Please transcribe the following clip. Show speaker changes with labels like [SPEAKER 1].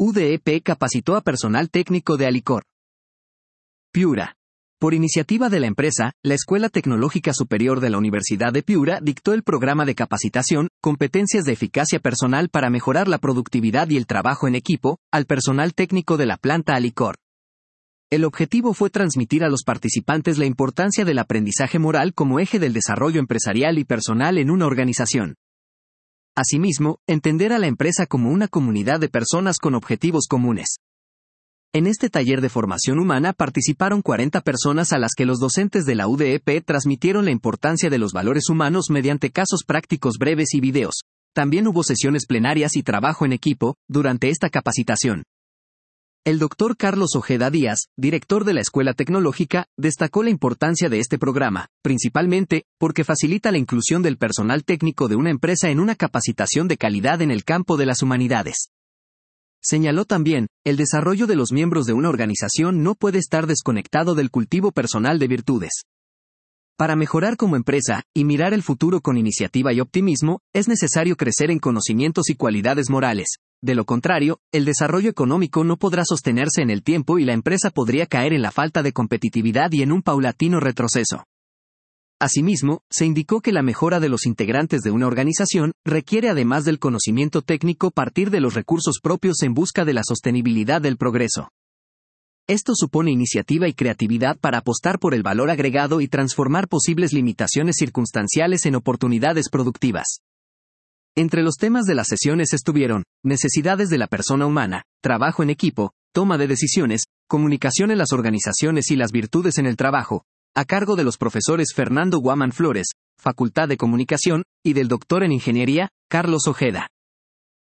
[SPEAKER 1] UDEP capacitó a personal técnico de Alicor. Piura. Por iniciativa de la empresa, la Escuela Tecnológica Superior de la Universidad de Piura dictó el programa de capacitación, Competencias de Eficacia Personal para mejorar la productividad y el trabajo en equipo, al personal técnico de la planta Alicor. El objetivo fue transmitir a los participantes la importancia del aprendizaje moral como eje del desarrollo empresarial y personal en una organización. Asimismo, entender a la empresa como una comunidad de personas con objetivos comunes. En este taller de formación humana participaron 40 personas a las que los docentes de la UDEP transmitieron la importancia de los valores humanos mediante casos prácticos breves y videos. También hubo sesiones plenarias y trabajo en equipo durante esta capacitación. El doctor Carlos Ojeda Díaz, director de la Escuela Tecnológica, destacó la importancia de este programa, principalmente porque facilita la inclusión del personal técnico de una empresa en una capacitación de calidad en el campo de las humanidades. Señaló también, el desarrollo de los miembros de una organización no puede estar desconectado del cultivo personal de virtudes. Para mejorar como empresa, y mirar el futuro con iniciativa y optimismo, es necesario crecer en conocimientos y cualidades morales. De lo contrario, el desarrollo económico no podrá sostenerse en el tiempo y la empresa podría caer en la falta de competitividad y en un paulatino retroceso. Asimismo, se indicó que la mejora de los integrantes de una organización requiere además del conocimiento técnico partir de los recursos propios en busca de la sostenibilidad del progreso. Esto supone iniciativa y creatividad para apostar por el valor agregado y transformar posibles limitaciones circunstanciales en oportunidades productivas. Entre los temas de las sesiones estuvieron, necesidades de la persona humana, trabajo en equipo, toma de decisiones, comunicación en las organizaciones y las virtudes en el trabajo, a cargo de los profesores Fernando Guamán Flores, Facultad de Comunicación, y del doctor en Ingeniería, Carlos Ojeda.